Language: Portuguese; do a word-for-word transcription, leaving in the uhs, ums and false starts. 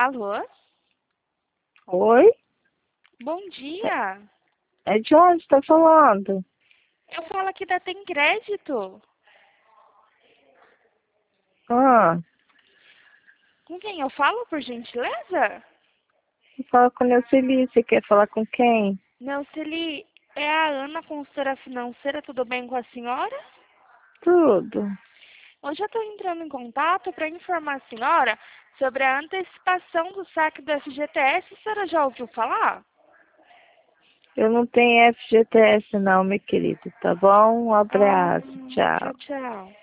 Alô? Oi? Bom dia. É de onde tá falando? Eu falo aqui da Tem Crédito. Ah, Com quem eu falo, por gentileza? fala com a Neuceli, você quer falar com quem? Neuceli, é a Ana, consultora financeira, tudo bem com a senhora? Tudo. Hoje eu estou entrando em contato para informar a senhora sobre a antecipação do saque do F G T S. A senhora já ouviu falar? Eu não tenho F G T S não, meu querido, tá bom? Um Ah, abraço, tchau, tchau. tchau.